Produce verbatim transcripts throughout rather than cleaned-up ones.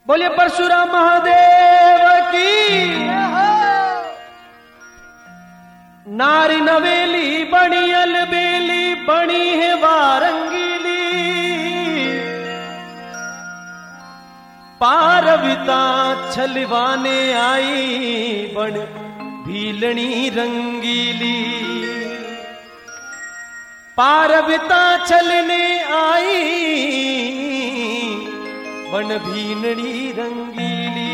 बोलिए परशुराम महादेव की। नारी नवेली बनी अलबेली बनी है वारंगीली, पारविता छलवाने आई बन भीलनी रंगीली। पारविता छलने आई बन भीलनी रंगीली।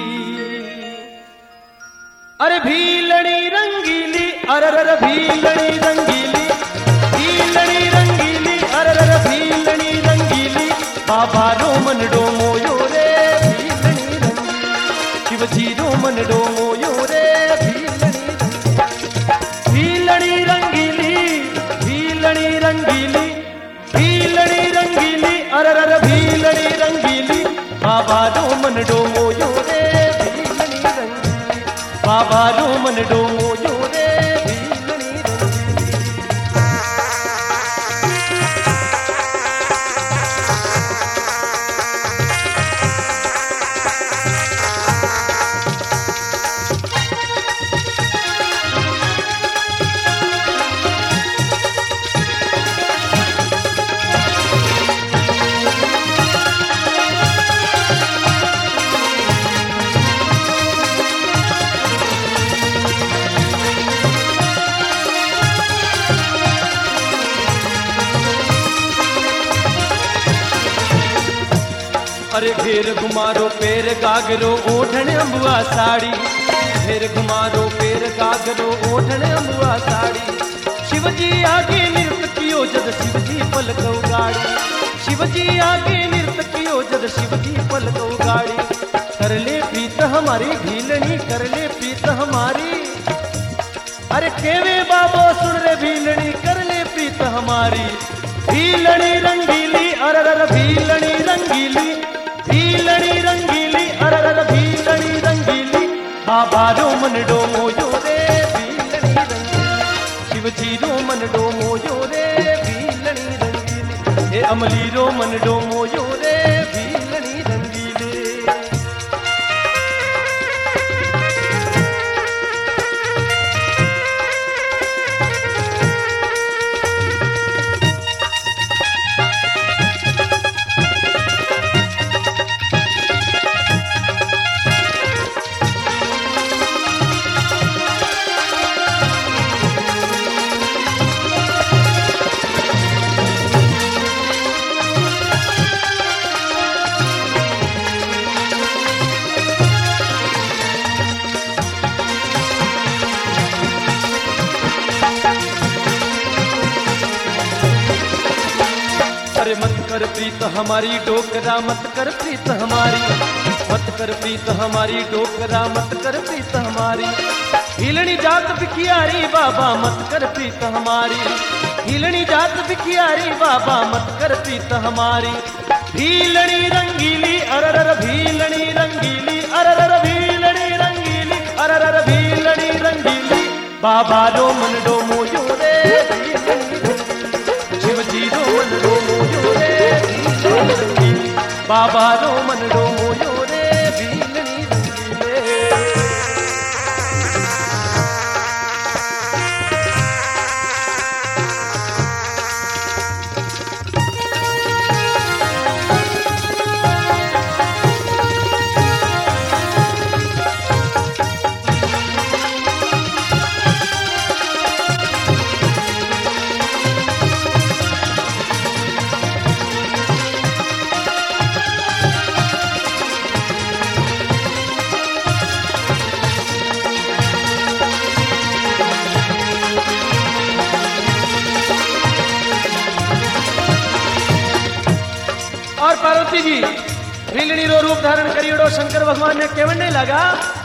अरे भीलनी रंगीली अरर भीलनी रंगीली, भीलनी रंगीली अरर भीलनी रंगीली। बाबा रोमन डोमो यो रे भीलनी रंगीली, शिवजी रोमन डोमो यो रे भीलनी रंगीली। भीलनी रंगीली भीलनी रंगीली अरर भीलनी रंगीली। बाबा रोमन डोमो यो रे भीलनी रंगीली, बाबा रोमन डोमो यो रे भीलनी रंगीली। अरे घेर घुमारो पैर गागरो ओढ़न अम्बुआ साड़ी, घेर घुमारो पैर गागरो ओढ़न अम्बुआ साड़ी। शिवजी आगे नृत्य कियो जद शिवजी पलक उगाड़ी, शिवजी आगे नृत्य कियो जद शिवजी पलक उगाड़ी। कर ले प्रीत हमारी भीलनी कर ले प्रीत हमारी, अरे केवे बाबो सुन रे भीलनी कर ले प्रीत हमारी। भीलनी रंगीली अरर भीलनी रंगीली, भीलनी रंगीली अरर भीलनी रंगीली। बाबा रोमन डोमो यो रे भीलनी रंगीली, शिवजी रोमन डोमो यो रे भीलनी रंगीली। हे अमली रोमन डोमो यो रे भीलनी रंगीली। अरे मत कर प्रीत हमारी डोकरा मत कर प्रीत हमारी, मत कर प्रीत हमारी डोकरा मत कर प्रीत हमारी। हिलनी जात बिखियारी बाबा मत कर प्रीत हमारी, हिलनी जात बिखियारी बाबा मत कर प्रीत हमारी। भीलनी रंगीली अरर भीलनी रंगीली अरर भीलनी रंगीली अरर भीलनी रंगीली। बाबा रोमन डोमो यो रे भीलनी रंगीली, शिवजी रोमन डोमो यो रे भीलनी रंगीली। बाबा रोमन डोमो यो रे भीलनी रंगीली। और पार्वती जी भीलनी रो रूप धारण करियोड़ो शंकर भगवान ने केवने लगा।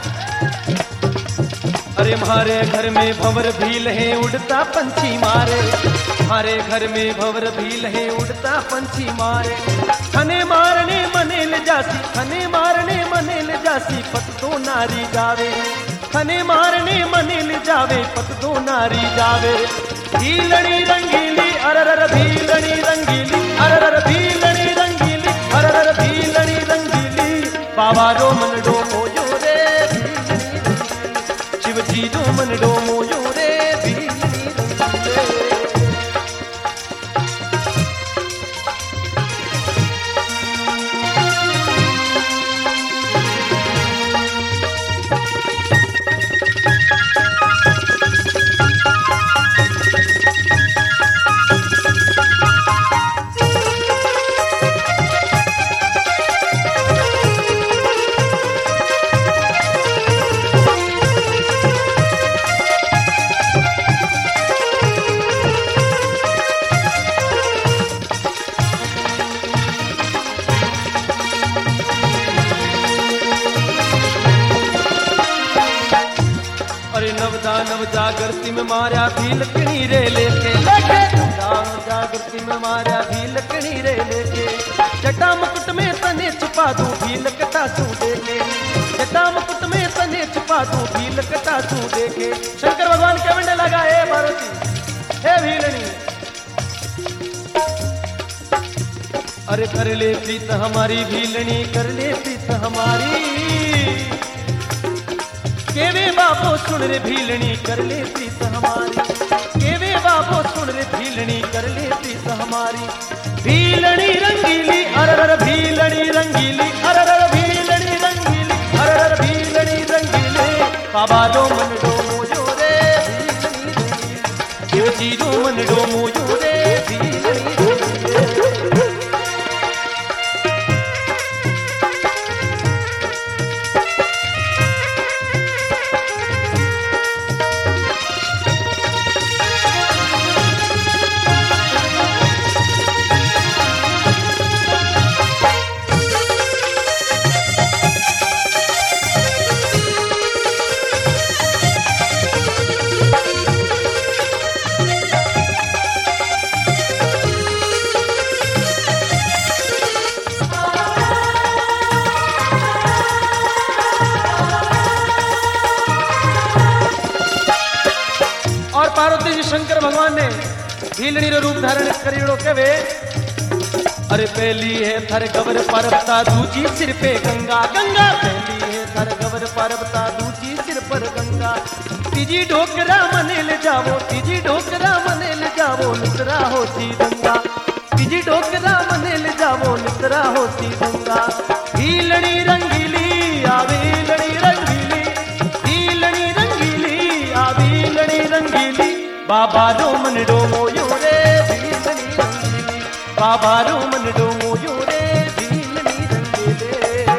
अरे मारे घर में भंवर भील है उड़ता पंछी मारे, हमारे घर में भंवर भील है उड़ता पंछी मारे। खने मारने मने ले जासी खने मारने मने ले जासी पत तो नारी जावे, खने मारने मने ले जावे पत तो नारी जावे। भीलनी रंगीली अरर भीलनी रंगीली अरर भीलनी रंगीली अरर भीलनी रंगीली। बाबा रो मन डो मोयो रे भीलनी रंगीली शिवजी रो मन डो मोयो रे भीलनी रंगीली। अरे नवदा नव जागृति में मारा भी लकड़ी रे लेके लेके नव जागृति में मारा भी लकड़ी रे लेके जटा मुकुट में तने छुपा दूं भी लकटा सू देके जटा मुकुट में तने छुपा दूं भी लकटा सू देके। शंकर भगवान के वंडे लगा हे पार्वती हे भीलनी अरे कर ले प्रीत हमारी भीलनी कर ले प्रीत हमारी केवे बाबो सुन रे भीलनी कर ले प्रीत हमारी केवे बाबो सुन रे भीलनी कर ले प्रीत हमारी। भीलनी रंगीली अरर भीलनी रंगीली अरर भीलनी रंगीली अरर भीलनी रंगीली बाबा रो मन डो मोयो रे भीलनी रंगीली शिवजी रो मन डो मोयो रे भीलनी रंगीली। और पार्वती जी शंकर भगवान ने भीलनी रो रूप धारण करियो के वे अरे पहली है थर गवर पर्वता दूजी सिर पे गंगा गंगा पहली है थर गवर पर्वता दूजी सिर पर गंगा तीजी ढोकरा मने ले जावो तीजी ढोकरा मने ले जावो नितरा होती गंगा तीजी ढोकरा मने ले जावो नितरा होती गंगा। भीलनी रंगीली आ भीलनी रंगीली भीलनी रंगीली आ भीलनी रंगीली बाबा रो मन डो मोयो रे भीलनी रंगीली बाबा रो मन डो मोयो रे भीलनी रंगीली।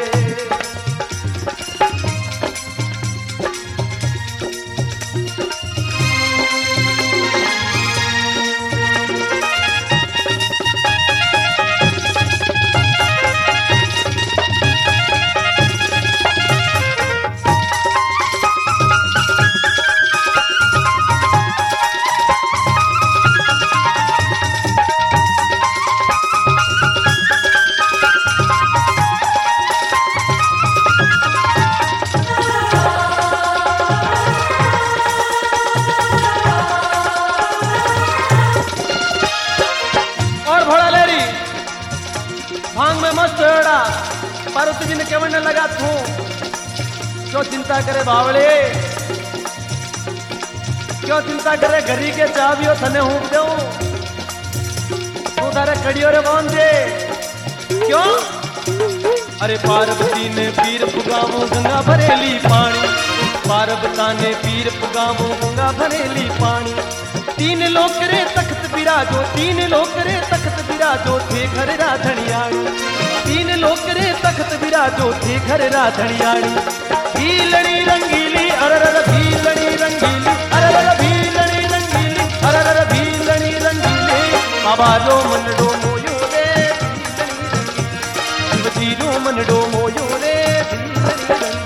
भांग में मस्त होड़ा पार्वती जी ने केवल लगा तू क्यों चिंता करे बावले क्यों चिंता करे घरी के चाबियो थने हूँ दे तू तारे कड़ियों रे बांध दे क्यों। अरे पार्वती ने पीर पुगावो गंगा भरेली पानी पार्वता ने पीर पुगावो गंगा भरेली पानी। तीन लोक रे तख्त बिराजो तीन लोक रे तख्त बिराजो थे घर राधनियाणी तीन लोक रे तख्त बिराजो थे घर राधनियाणी। भीलनी रंगीली अरर भीलनी रंगीली अरर भीलनी रंगीली अरर भीलनी रंगीली बाबा रो मन डो मोयो रे शिवजी रो मन डो मोयो रे भीलनी रंगीली।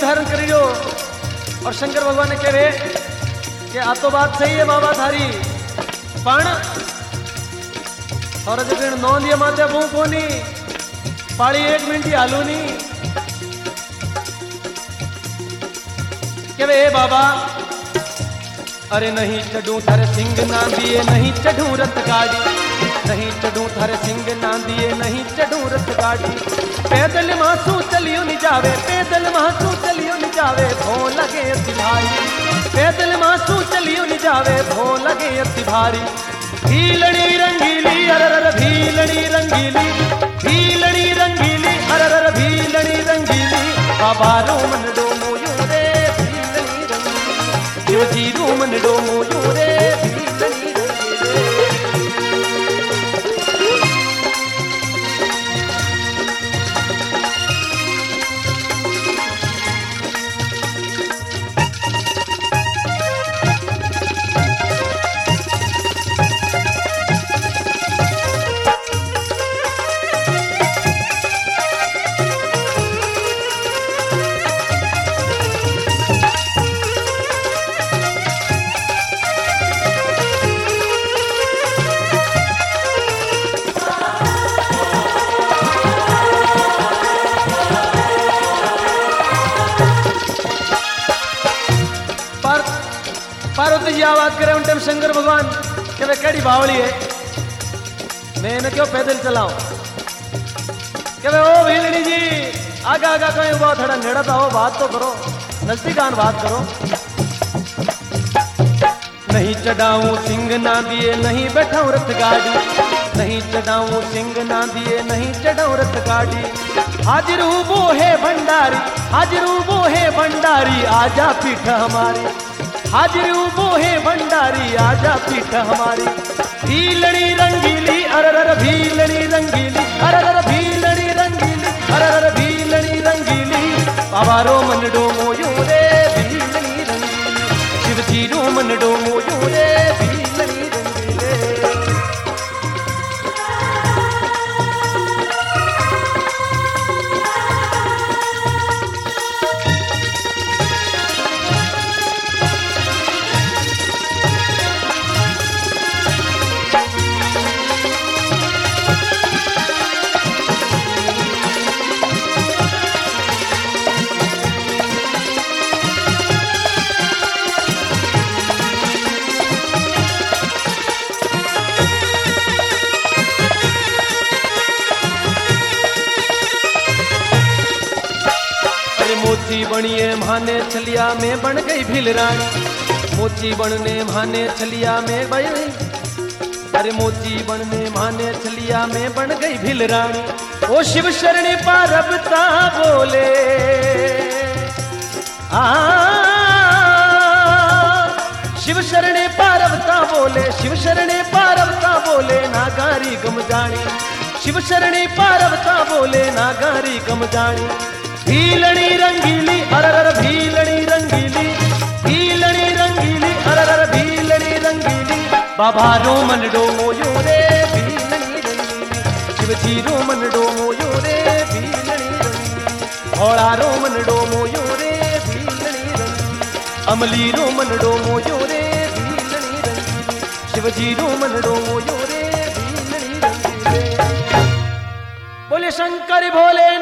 धारण करियो। और शंकर भगवान ने कहे कि आ तो बात सही है बाबा थारी, पण और जगण नौ दिया माते वो कोनी पाड़ी एक मिनट ही हालू नहीं के वे बाबा। अरे नहीं चढ़ू थारे सिंह ना दिए, नहीं चढ़ू रथ गाड़ी, नहीं चढ़ू थारे सिंह ना दिए, नहीं चढ़ू रथ गाड़ी। पैदल मासू चलियो नहीं जावे, पैदल मासू चलियो नहीं जावे, भो लगे अति भारी। पैदल मासू चलियो नहीं जावे, भो लगे अति भारी। भीलड़ी रंगीली अरर भीलड़ी रंगीली, भीलड़ी रंगीली अरर भीलड़ी रंगीली। बाबा रोमन डोमो यूं रे भीलड़ी रंगीली, शिवजी रोमन डोमो यूं रे भीलड़ी रंगीली। पार्वती जी आवाज करे उन टाइम शंकर भगवान के वे केड़ी बावली है, मैं इन्हें क्यों पैदल चलाऊं। के वे ओ भीलड़ी जी आगा आगा कहीं हुआ थोड़ा नेड़ा था, हो बात तो करो, नजदीक आन बात करो। नहीं चढ़ाऊं सिंह ना दिए, नहीं बैठाऊं रथ गाड़ी, नहीं चढ़ाऊं सिंह ना दिए, नहीं चढ़ाऊं रथ गाड़ी। हाजिर वो है भंडारी, हाजिर वो है भंडारी, आजा पीठ हमारी। हाजिर वो है भंडारी, आजा पीठ हमारी। भीलड़ी रंगीली अरर भीलड़ी रंगीली अरर भीलड़ी रंगीली अरर भीलड़ी रंगीली। बाबा रोमन डोमो यूं रे भीलड़ी रंगीली, शिवजी रोमन डोमो यूं रे भीलड़ी रंगीले। मोची बनिए माने छलिया में बन गई भील रानी, मोची बनने माने छलिया में बन गई। अरे मोची बनने माने छलिया में बन गई भील रानी। ओ शिव शरणी पारबता बोले आ शिव शरणी पारबता बोले, शिव शरणी पारबता बोले नागारी गम जानी। शिव शरणी पारबता बोले नागारी गम जानी। भीलड़ी रंगीली अरर भीलड़ी रंगीली, भीलड़ी रंगीली अरर भीलड़ी रंगीली। बाबा रोमन डोमो यूं रे भीलड़ी रंगीली, शिवजी रोमन डोमो यूं रे भीलड़ी रंगीली। भोला रोमन डोमो यूं रे भीलड़ी रंगीली, अमली रोमन डोमो यूं रे भीलड़ी रंगीली, शिवजी रोमन डोमो यूं रे भीलड़ी रंगीली। बोले शंकर भोले